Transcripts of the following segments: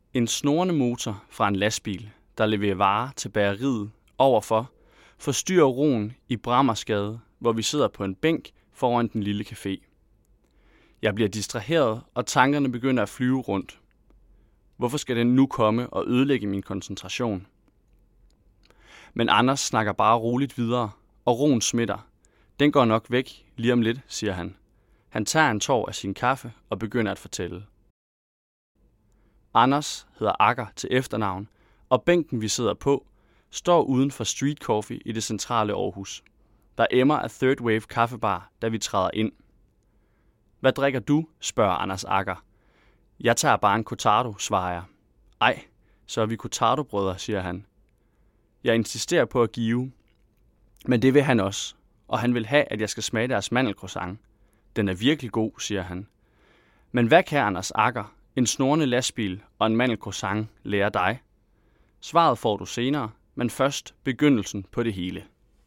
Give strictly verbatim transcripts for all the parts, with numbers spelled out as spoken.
En snorende motor fra en lastbil, der leverer varer til bageriet overfor, forstyrrer roen i Brammersgade, hvor vi sidder på en bænk foran den lille café. Jeg bliver distraheret, og tankerne begynder at flyve rundt. Hvorfor skal den nu komme og ødelægge min koncentration? Men Anders snakker bare roligt videre, og roen smitter. Den går nok væk lige om lidt, siger han. Han tager en tår af sin kaffe og begynder at fortælle. Anders hedder Akker til efternavn, og bænken vi sidder på, står uden for Street Coffee i det centrale Aarhus. Der emmer af Third Wave kaffebar, da vi træder ind. Hvad drikker du? Spørger Anders Akker. Jeg tager bare en cortado, svarer jeg. Ej, så er vi cortado-brødre, siger han. Jeg insisterer på at give, men det vil han også, og han vil have, at jeg skal smage deres mandelcroissant. Den er virkelig god, siger han. Men hvad kan Anders Akker, en snorende lastbil og en mandelcroissant lære dig? Svaret får du senere, men først begyndelsen på det hele.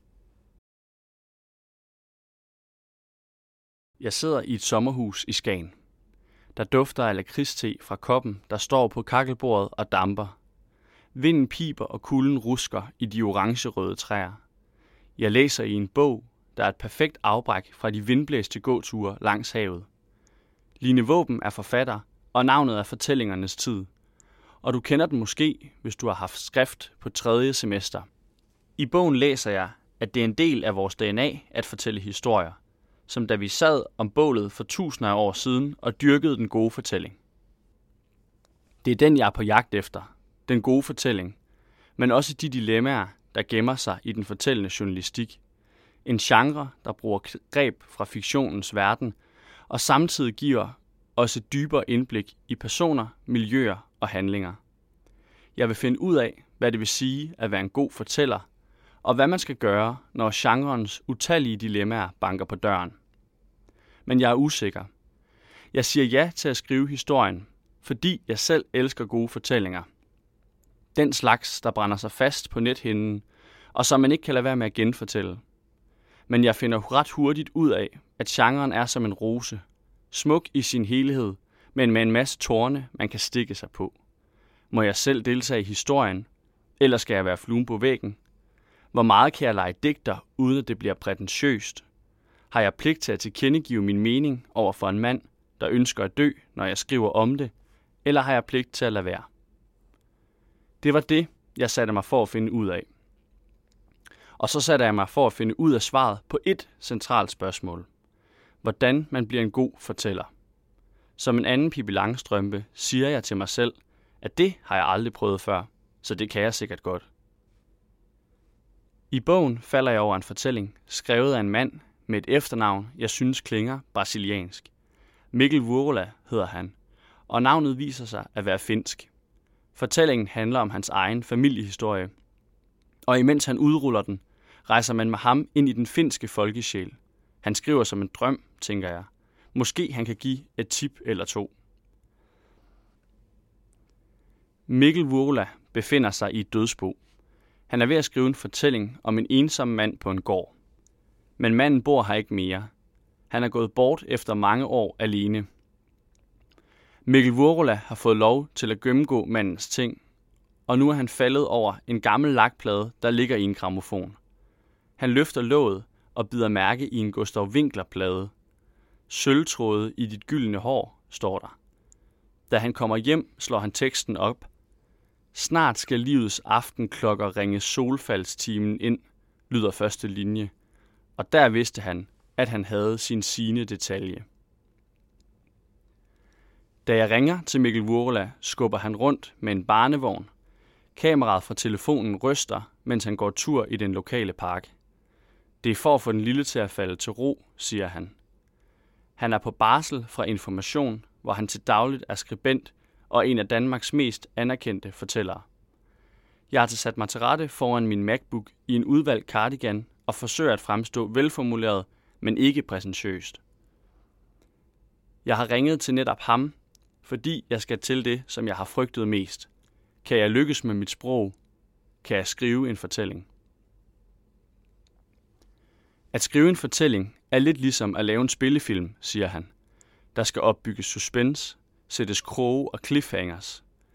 Jeg sidder i et sommerhus i Skagen. Der dufter af lakridste fra koppen, der står på kakkelbordet og damper. Vinden piber, og kulden rusker i de orangerøde træer. Jeg læser i en bog, der er et perfekt afbræk fra de vindblæste gåture langs havet. Line Våben er forfatter, og navnet er Fortællingernes Tid. Og du kender den måske, hvis du har haft skrift på tredje semester. I bogen læser jeg, at det er en del af vores D N A at fortælle historier, som da vi sad om bålet for tusinder af år siden og dyrkede den gode fortælling. Det er den, jeg er på jagt efter, den gode fortælling, men også de dilemmaer, der gemmer sig i den fortællende journalistik. En genre, der bruger greb fra fiktionens verden, og samtidig giver os et dybere indblik i personer, miljøer og handlinger. Jeg vil finde ud af, hvad det vil sige at være en god fortæller, og hvad man skal gøre, når genrens utallige dilemmaer banker på døren. Men jeg er usikker. Jeg siger ja til at skrive historien, fordi jeg selv elsker gode fortællinger. Den slags, der brænder sig fast på nethinden, og som man ikke kan lade være med at genfortælle. Men jeg finder ret hurtigt ud af, at genren er som en rose, smuk i sin helhed, men med en masse torne, man kan stikke sig på. Må jeg selv deltage i historien, eller skal jeg være fluen på væggen? Hvor meget kan jeg lege digter, uden at det bliver prætentiøst? Har jeg pligt til at tilkendegive min mening over for en mand, der ønsker at dø, når jeg skriver om det, eller har jeg pligt til at lade være? Det var det, jeg satte mig for at finde ud af. Og så satte jeg mig for at finde ud af svaret på et centralt spørgsmål. Hvordan man bliver en god fortæller. Som en anden Pippi Langstrømpe siger jeg til mig selv, at det har jeg aldrig prøvet før, så det kan jeg sikkert godt. I bogen falder jeg over en fortælling, skrevet af en mand med et efternavn, jeg synes klinger brasiliansk. Mikkel Vuola hedder han, og navnet viser sig at være finsk. Fortællingen handler om hans egen familiehistorie, og imens han udruller den, rejser man med ham ind i den finske folkesjæl. Han skriver som en drøm, tænker jeg. Måske han kan give et tip eller to. Mikkel Vuola befinder sig i et dødsbo. Han er ved at skrive en fortælling om en ensom mand på en gård. Men manden bor her ikke mere. Han er gået bort efter mange år alene. Mikkel Vuola har fået lov til at gennemgå mandens ting, og nu er han faldet over en gammel lakplade, der ligger i en grammofon. Han løfter låget og bider mærke i en Gustav Winkler-plade. Sølvtråde i dit gyldne hår, står der. Da han kommer hjem, slår han teksten op. Snart skal livets aftenklokker ringe solfaldstimen ind, lyder første linje. Og der vidste han, at han havde sin sine detalje. Da jeg ringer til Mikkel Vuola, skubber han rundt med en barnevogn. Kameraet fra telefonen ryster, mens han går tur i den lokale park. Det er for at få den lille til at falde til ro, siger han. Han er på barsel fra Information, hvor han til dagligt er skribent og en af Danmarks mest anerkendte fortællere. Jeg har sat mig til rette foran min MacBook i en udvalgt cardigan og forsøger at fremstå velformuleret, men ikke præsentiøst. Jeg har ringet til netop ham, fordi jeg skal til det, som jeg har frygtet mest. Kan jeg lykkes med mit sprog? Kan jeg skrive en fortælling? At skrive en fortælling er lidt ligesom at lave en spillefilm, siger han. Der skal opbygges suspense, sættes kroge og cliffhangers.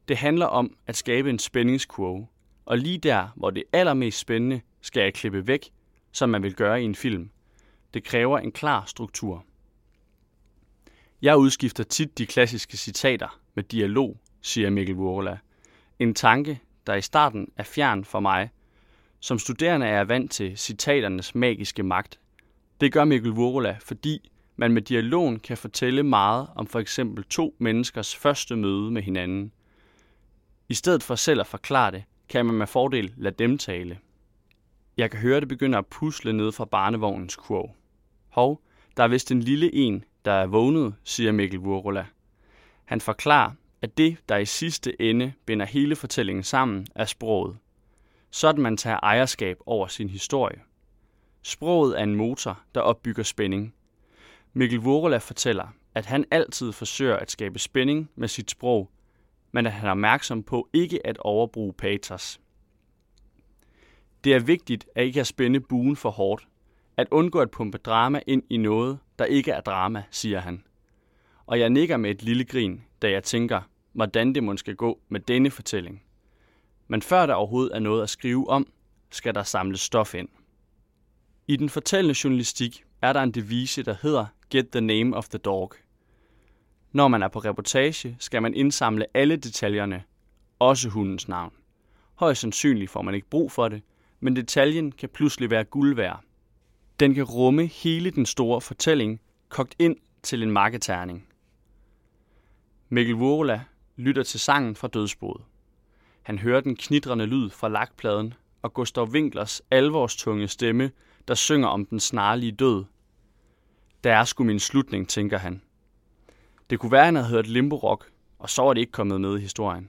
Det handler om at skabe en spændingskurve, og lige der, hvor det er allermest spændende, skal jeg klippe væk, som man vil gøre i en film. Det kræver en klar struktur. Jeg udskifter tit de klassiske citater med dialog, siger Mikkel Vuorela. En tanke, der i starten er fjern for mig. Som studerende er jeg vant til citaternes magiske magt. Det gør Mikkel Vuorela, fordi man med dialogen kan fortælle meget om for eksempel to menneskers første møde med hinanden. I stedet for selv at forklare det, kan man med fordel lade dem tale. Jeg kan høre, det begynder at pusle ned fra barnevognens kurv. Hov, der er vist en lille en, der er vågnet, siger Mikkel Vuorela. Han forklarer, at det, der i sidste ende binder hele fortællingen sammen, er sproget. Sådan man tager ejerskab over sin historie. Sproget er en motor, der opbygger spænding. Mikkel Vuorela fortæller, at han altid forsøger at skabe spænding med sit sprog, men at han er opmærksom på ikke at overbruge patos. Det er vigtigt at ikke at spænde buen for hårdt, at undgå at pumpe drama ind i noget, der ikke er drama, siger han. Og jeg nikker med et lille grin, da jeg tænker, hvordan det måske skal gå med denne fortælling. Men før der overhovedet er noget at skrive om, skal der samles stof ind. I den fortællende journalistik er der en devise, der hedder Get the name of the dog. Når man er på reportage, skal man indsamle alle detaljerne, også hundens navn. Højst sandsynligt får man ikke brug for det, men detaljen kan pludselig være guld værd. Den kan rumme hele den store fortælling, kogt ind til en makketerning. Mikkel Vuorela lytter til sangen fra dødsboet. Han hører den knitrende lyd fra lakpladen og Gustav Winklers alvorstunge stemme, der synger om den snarlige død. Der er sgu min slutning, tænker han. Det kunne være, han havde hørt Limbo Rock, og så er det ikke kommet med i historien.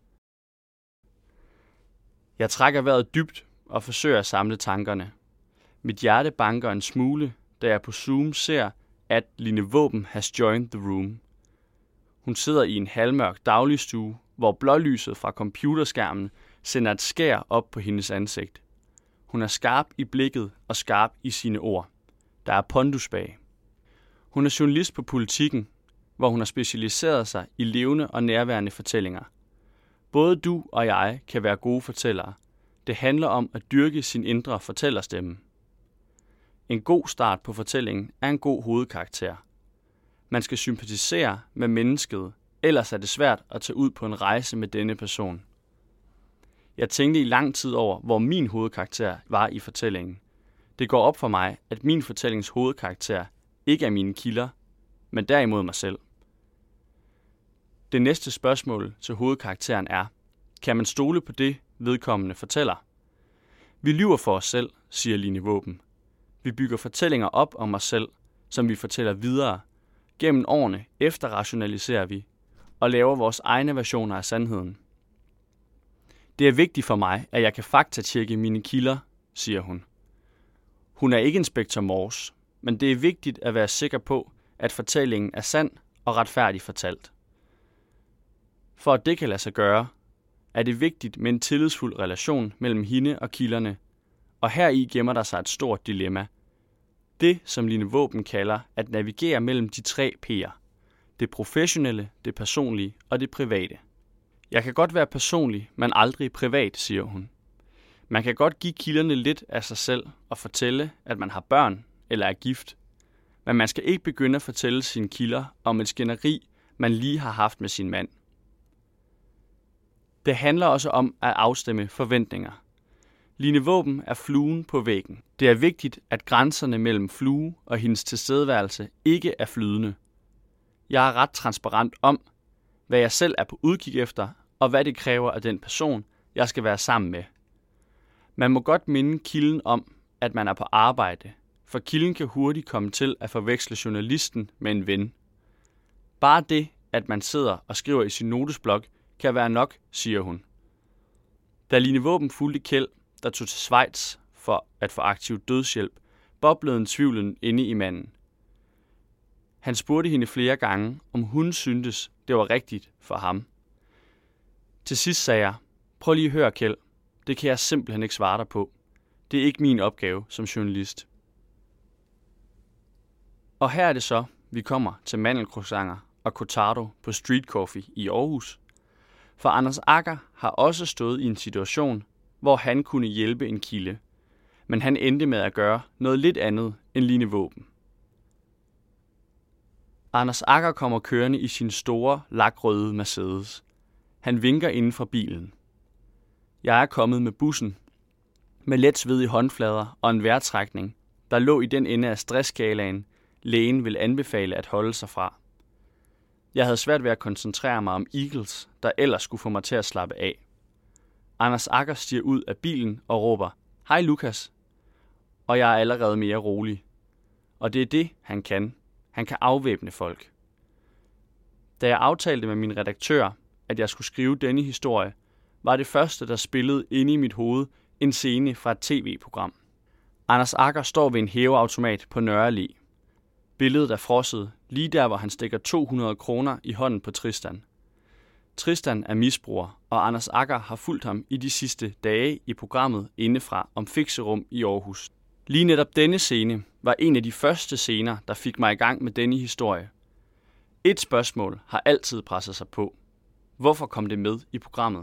Jeg trækker vejret dybt og forsøger at samle tankerne. Mit hjerte banker en smule, da jeg på Zoom ser, at Line Vaaben has joined the room. Hun sidder i en halvmørk dagligstue, hvor blålyset fra computerskærmen sender et skær op på hendes ansigt. Hun er skarp i blikket og skarp i sine ord. Der er pondus bag. Hun er journalist på Politiken, hvor hun har specialiseret sig i levende og nærværende fortællinger. Både du og jeg kan være gode fortællere. Det handler om at dyrke sin indre fortællerstemme. En god start på fortællingen er en god hovedkarakter. Man skal sympatisere med mennesket, ellers er det svært at tage ud på en rejse med denne person. Jeg tænkte i lang tid over, hvor min hovedkarakter var i fortællingen. Det går op for mig, at min fortællings hovedkarakter ikke er mine kilder, men derimod mig selv. Det næste spørgsmål til hovedkarakteren er, kan man stole på det, vedkommende fortæller? Vi lyver for os selv, siger Line Vaaben. Vi bygger fortællinger op om os selv, som vi fortæller videre. Gennem årene efterrationaliserer vi og laver vores egne versioner af sandheden. Det er vigtigt for mig, at jeg kan faktatjekke mine kilder, siger hun. Hun er ikke inspektor Morse, men det er vigtigt at være sikker på, at fortællingen er sand og retfærdigt fortalt. For at det kan lade sig gøre, er det vigtigt med en tillidsfuld relation mellem hende og kilderne, og heri gemmer der sig et stort dilemma. Det, som Line Vaaben kalder at navigere mellem de tre P'er. Det professionelle, det personlige og det private. Jeg kan godt være personlig, men aldrig privat, siger hun. Man kan godt give kilderne lidt af sig selv og fortælle, at man har børn eller er gift. Men man skal ikke begynde at fortælle sine kilder om et skænderi, man lige har haft med sin mand. Det handler også om at afstemme forventninger. Line Vaaben er fluen på væggen. Det er vigtigt, at grænserne mellem flue og hendes tilstedeværelse ikke er flydende. Jeg er ret transparent om, hvad jeg selv er på udkig efter, og hvad det kræver af den person, jeg skal være sammen med. Man må godt minde kilden om, at man er på arbejde, for kilden kan hurtigt komme til at forveksle journalisten med en ven. Bare det, at man sidder og skriver i sin notesblok, kan være nok, siger hun. Da Line Vaaben fulgte Kjeld, der tog til Schweiz for at få aktiv dødshjælp, boblede en tvivlen inde i manden. Han spurgte hende flere gange, om hun syntes, det var rigtigt for ham. Til sidst sagde jeg, prøv lige at høre, Kjeld. Det kan jeg simpelthen ikke svare dig på. Det er ikke min opgave som journalist. Og her er det så, vi kommer til mandelcroissanter og cortado på Street Coffee i Aarhus. For Anders Agger har også stået i en situation, hvor han kunne hjælpe en kilde, men han endte med at gøre noget lidt andet end ligne våben. Anders Agger kommer kørende i sin store, lakrøde Mercedes. Han vinker inden for bilen. Jeg er kommet med bussen, med let sved i håndflader og en vejrtrækning, der lå i den ende af stressskalaen, lægen vil anbefale at holde sig fra. Jeg havde svært ved at koncentrere mig om Eagles, der ellers skulle få mig til at slappe af. Anders Agger stiger ud af bilen og råber, "Hej Lukas!" Og jeg er allerede mere rolig. Og det er det, han kan. Han kan afvæbne folk. Da jeg aftalte med min redaktør, at jeg skulle skrive denne historie, var det første, der spillede inde i mit hoved, en scene fra et tv-program. Anders Agger står ved en hæveautomat på Nørre Allé. Billedet er frosset, lige der, hvor han stikker to hundrede kroner i hånden på Tristan. Tristan er misbruger, og Anders Agger har fulgt ham i de sidste dage i programmet indefra om fikserum i Aarhus. Lige netop denne scene var en af de første scener, der fik mig i gang med denne historie. Et spørgsmål har altid presset sig på. Hvorfor kom det med i programmet?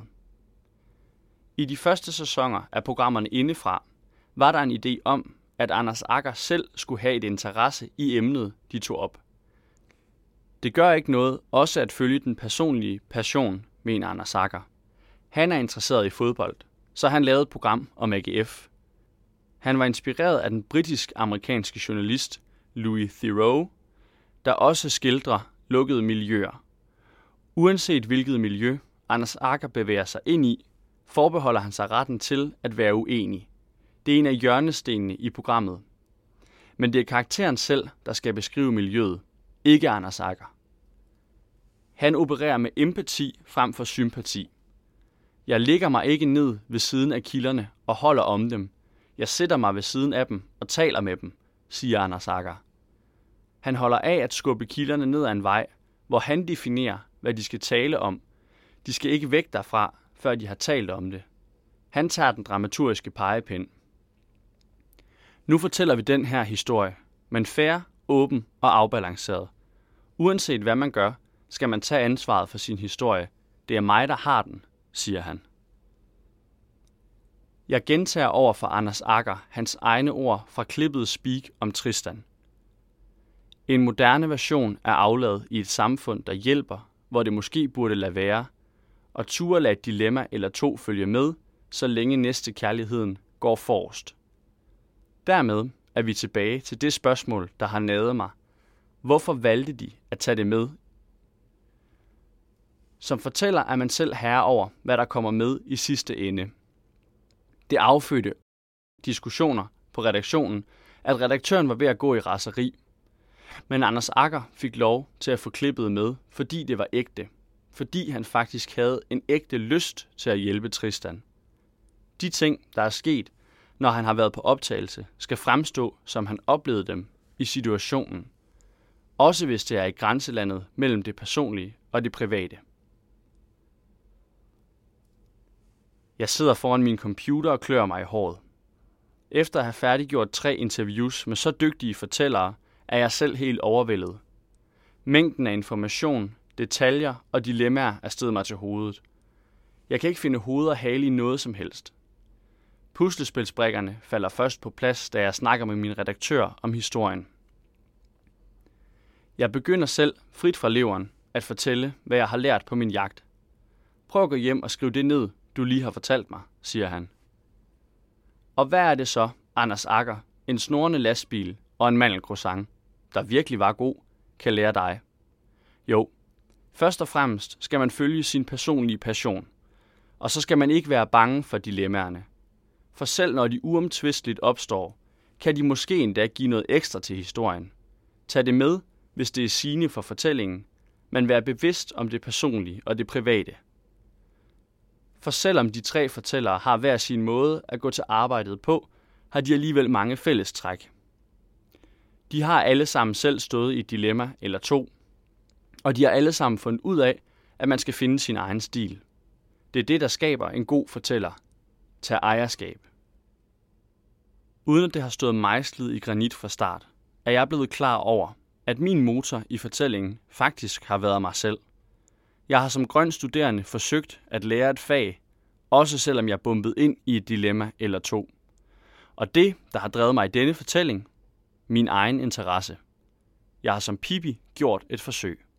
I de første sæsoner af programmerne indefra var der en idé om, at Anders Agger selv skulle have et interesse i emnet, de tog op. Det gør ikke noget også at følge den personlige passion, mener Anders Agger. Han er interesseret i fodbold, så han lavede et program om A G F. Han var inspireret af den britisk-amerikanske journalist Louis Theroux, der også skildrer lukkede miljøer. Uanset hvilket miljø Anders Agger bevæger sig ind i, forbeholder han sig retten til at være uenig. Det er en af hjørnestenene i programmet. Men det er karakteren selv, der skal beskrive miljøet, ikke Anders Agger. Han opererer med empati frem for sympati. Jeg lægger mig ikke ned ved siden af kilderne og holder om dem. Jeg sætter mig ved siden af dem og taler med dem, siger Anders Agger. Han holder af at skubbe kilderne ned ad en vej, hvor han definerer, hvad de skal tale om. De skal ikke væk derfra, før de har talt om det. Han tager den dramaturgiske pegepind. Nu fortæller vi den her historie, men fair, åben og afbalanceret. Uanset hvad man gør, skal man tage ansvaret for sin historie. Det er mig, der har den, siger han. Jeg gentager over for Anders Agger hans egne ord fra klippet Speak om Tristan. En moderne version er afladet i et samfund, der hjælper, hvor det måske burde lade være, og turde lade et dilemma eller to følge med, så længe næste kærligheden går forrest. Dermed er vi tilbage til det spørgsmål, der har naget mig. Hvorfor valgte de at tage det med? Som fortæller er man selv herre over, hvad der kommer med i sidste ende. Det affødte diskussioner på redaktionen, at redaktøren var ved at gå i raseri. Men Anders Agger fik lov til at få klippet med, fordi det var ægte. Fordi han faktisk havde en ægte lyst til at hjælpe Tristan. De ting, der er sket, når han har været på optagelse, skal fremstå, som han oplevede dem i situationen. Også hvis det er i grænselandet mellem det personlige og det private. Jeg sidder foran min computer og klør mig i håret. Efter at have færdiggjort tre interviews med så dygtige fortællere, er jeg selv helt overvældet. Mængden af information, detaljer og dilemmaer er steget mig til hovedet. Jeg kan ikke finde hoved og hale i noget som helst. Puslespilsbrikkerne falder først på plads, da jeg snakker med min redaktør om historien. Jeg begynder selv, frit fra leveren, at fortælle, hvad jeg har lært på min jagt. Prøv at gå hjem og skrive det ned, du lige har fortalt mig, siger han. Og hvad er det så, Anders Agger, en snorende lastbil og en mandelcroissant, der virkelig var god, kan lære dig? Jo, først og fremmest skal man følge sin personlige passion, og så skal man ikke være bange for dilemmaerne. For selv når de uomtvisteligt opstår, kan de måske endda give noget ekstra til historien. Tag det med, hvis det er sigende for fortællingen, men vær bevidst om det personlige og det private. For selvom de tre fortællere har hver sin måde at gå til arbejdet på, har de alligevel mange fællestræk. De har alle sammen selv stået i et dilemma eller to, og de har alle sammen fundet ud af, at man skal finde sin egen stil. Det er det, der skaber en god fortæller. Tag ejerskab. Uden at det har stået mejslet i granit fra start, er jeg blevet klar over, at min motor i fortællingen faktisk har været mig selv. Jeg har som grøn studerende forsøgt at lære et fag, også selvom jeg bumpede ind i et dilemma eller to. Og det, der har drevet mig i denne fortælling, min egen interesse. Jeg har som Pippi gjort et forsøg.